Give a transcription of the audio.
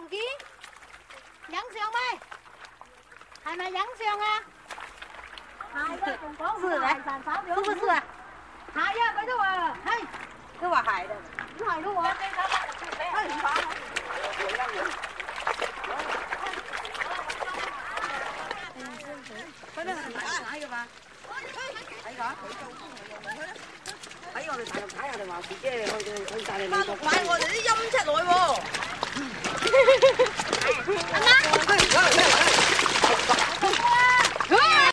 見？影相咩？係咪影相啊？係啊，仲講唔係犯法咗？是不是啊？係啊，佢都話係，都話係啦，都係咯喎。佢哋係睇嘅嘛？睇㗎？睇我哋睇下你話自己去晒你美國買我哋啲陰質女喎。阿媽。